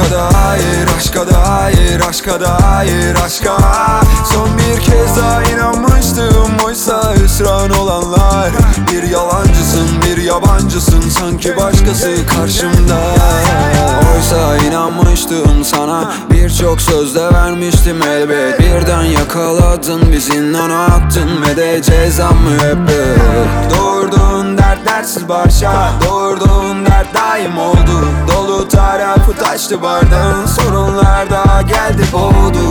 Aşka dair, aşka dair, aşka dair, aşka. Son bir kez daha inanmıştım, oysa hüsran olanlar. Bir yalancısın, bir yabancısın, sanki başkası karşımda. Oysa inanmıştım sana, birçok söz de vermiştim elbet. Birden yakaladın, biz zinana attın ve de cezam müebbet. Doğurduğun dert dertsiz başa, doğurduğun dert daim oldu. Dolu tarafı taştı bardağın, sorunlar daha geldi boğdu.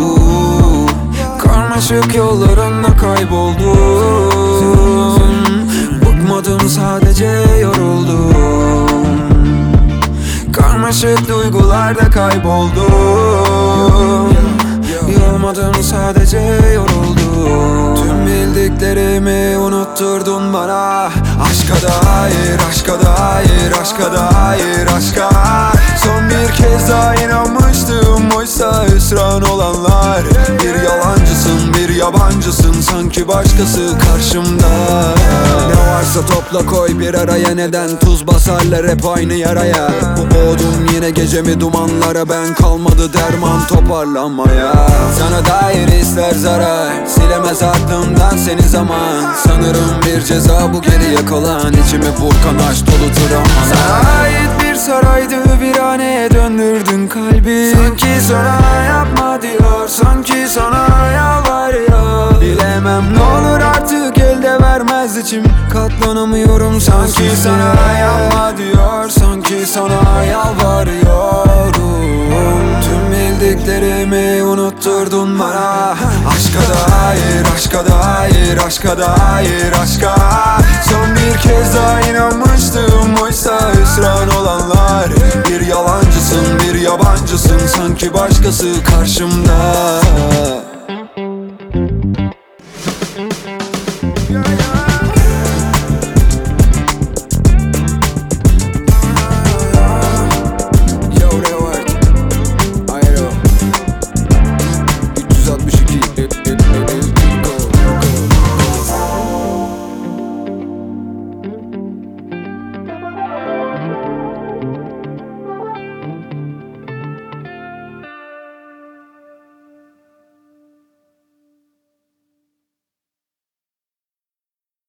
Karmaşık yollarında kayboldum. Bıkmadım, sadece yoruldum. Karmaşık duygularda kayboldum. Yılmadım, sadece yoruldum. Tüm bildiklerimi unutturdun bana. Aşka dair, aşka dair, aşka dair, aşka. Son bir kez daha inanmıştım, oysa hüsran olanlar. Bir yalancısın, bir yabancısın, sanki başkası karşımda. Ne varsa topla koy bir araya, neden tuz basarlar hep aynı yaraya. Bu boğdum yine gecemi dumanlara, ben kalmadı derman toparlanmaya. Sana dair hisler zarar, silemez aklımdan seni zaman. Sanırım bir ceza bu geriye kalan, içimi burkan aşk dolu travmalar. Sana ait bir saraydı, viraneye döndürdün kalbi. Sanki sana yapma diyor, sanki sana yalvarıyor. Bilemem ne olur artık, elde vermez içim, katlanamıyorum. Sanki sana yapma diyor, sanki sana yalvarıyorum. Tüm bildiklerimi unutturdun bana. Aşka dair, aşka dair, aşka dair, aşka. Son bir kez daha inanmıştım, oysa hüsran olanlar. Bir yalancısın, bir yabancısın, sanki başkası karşımda.